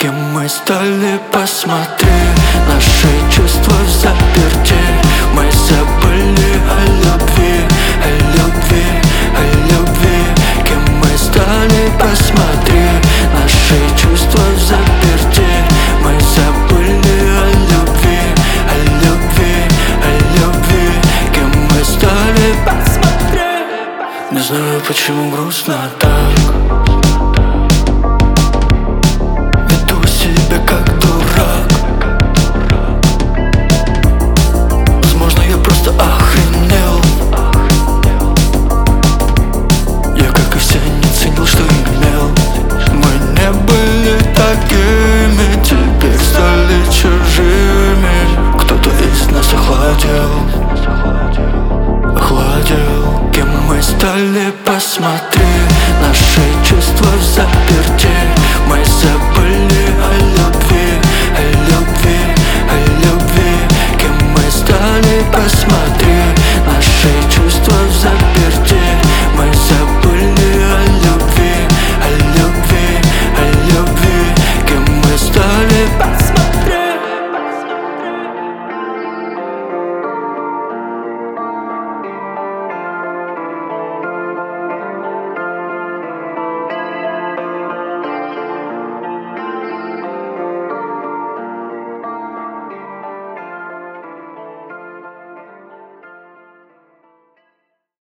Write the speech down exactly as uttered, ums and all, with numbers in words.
Кем мы стали, посмотри. Наши чувства взаперти. Мы забыли о любви, о любви, о любви. Кем мы стали, посмотри. Наши чувства взаперти. Мы забыли о любви, о любви, о любви. Кем мы стали, посмотри. Не знаю, почему грустно так. Охладил, кем мы стали, посмотри. Наши чувства взаперти.